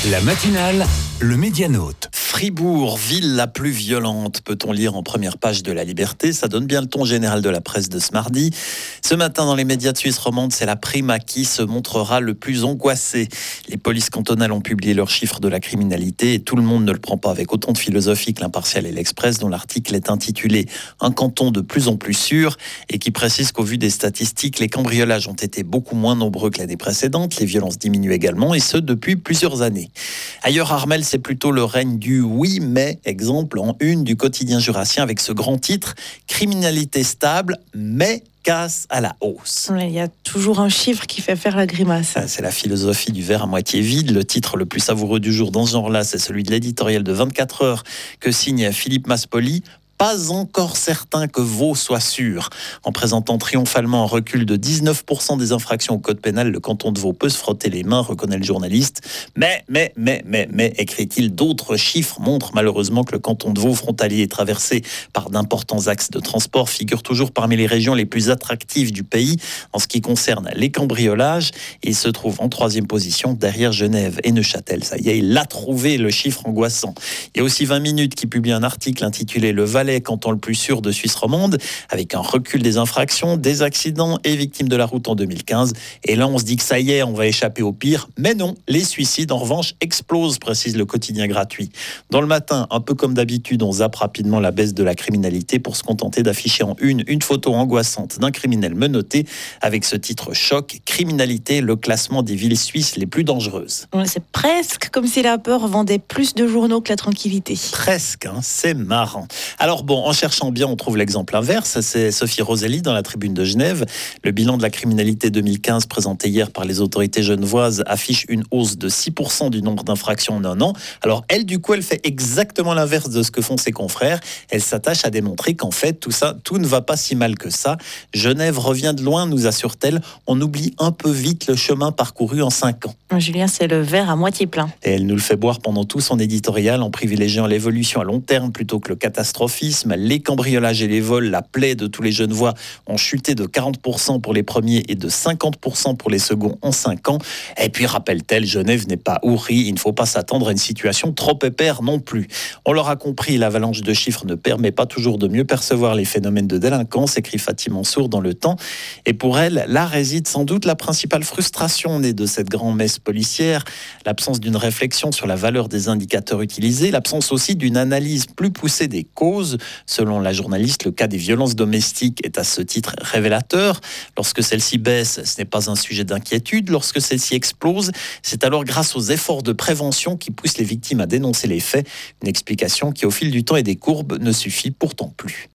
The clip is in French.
La matinale, le Médianote. Fribourg, ville la plus violente, peut-on lire en première page de La Liberté. Ça donne bien le ton général de la presse de ce mardi. Ce matin, dans les médias de Suisse romande, c'est la Prima qui se montrera le plus angoissée. Les polices cantonales ont publié leurs chiffres de la criminalité et tout le monde ne le prend pas avec autant de philosophie que l'Impartial et l'Express, dont l'article est intitulé « Un canton de plus en plus sûr » et qui précise qu'au vu des statistiques, les cambriolages ont été beaucoup moins nombreux que l'année précédente. Les violences diminuent également et ce, depuis plusieurs années. Ailleurs, Armel, c'est plutôt le règne du oui, mais, exemple en une du quotidien jurassien avec ce grand titre « Criminalité stable, mais casse à la hausse ». Il y a toujours un chiffre qui fait faire la grimace. C'est la philosophie du verre à moitié vide. Le titre le plus savoureux du jour dans ce genre-là, c'est celui de l'éditorial de 24 heures que signe Philippe Maspoli. Pas encore certain que Vaud soit sûr. En présentant triomphalement un recul de 19% des infractions au code pénal, le canton de Vaud peut se frotter les mains, reconnaît le journaliste. Mais, écrit-il, d'autres chiffres montrent malheureusement que le canton de Vaud, frontalier traversé par d'importants axes de transport, figure toujours parmi les régions les plus attractives du pays en ce qui concerne les cambriolages. Il se trouve en troisième position derrière Genève et Neuchâtel. Ça y est, il a trouvé le chiffre angoissant. Il y a aussi 20 minutes qui publie un article intitulé « Le Valais, canton le plus sûr de Suisse romande », avec un recul des infractions, des accidents et victimes de la route en 2015. Et là, on se dit que ça y est, on va échapper au pire. Mais non, les suicides, en revanche, explosent, précise le quotidien gratuit. Dans le matin, un peu comme d'habitude, on zappe rapidement la baisse de la criminalité pour se contenter d'afficher en une photo angoissante d'un criminel menotté avec ce titre choc, criminalité, le classement des villes suisses les plus dangereuses. C'est presque comme si la peur vendait plus de journaux que la tranquillité. Presque, hein, c'est marrant. Alors bon, en cherchant bien, on trouve l'exemple inverse. C'est Sophie Roselli dans la Tribune de Genève. Le bilan de la criminalité 2015 présenté hier par les autorités genevoises affiche une hausse de 6% du nombre d'infractions en un an. Alors elle, du coup, elle fait exactement l'inverse de ce que font ses confrères. Elle s'attache à démontrer qu'en fait, tout ne va pas si mal que ça. Genève revient de loin, nous assure-t-elle. On oublie un peu vite le chemin parcouru en 5 ans. Julien, c'est le verre à moitié plein. Et elle nous le fait boire pendant tout son éditorial en privilégiant l'évolution à long terme plutôt que le catastrophisme. Les cambriolages et les vols, la plaie de tous les Genevois, ont chuté de 40% pour les premiers et de 50% pour les seconds en 5 ans. Et puis, rappelle-t-elle, Genève n'est pas Ouri, il ne faut pas s'attendre à une situation trop pépère non plus. On l'aura compris, l'avalanche de chiffres ne permet pas toujours de mieux percevoir les phénomènes de délinquance, écrit Fatih Mansour dans Le Temps. Et pour elle, là réside sans doute la principale frustration née de cette grand-messe policière, l'absence d'une réflexion sur la valeur des indicateurs utilisés, l'absence aussi d'une analyse plus poussée des causes. Selon la journaliste, le cas des violences domestiques est à ce titre révélateur. Lorsque celle-ci baisse, ce n'est pas un sujet d'inquiétude. Lorsque celle-ci explose, c'est alors grâce aux efforts de prévention qui poussent les victimes à dénoncer les faits. Une explication qui, au fil du temps et des courbes, ne suffit pourtant plus.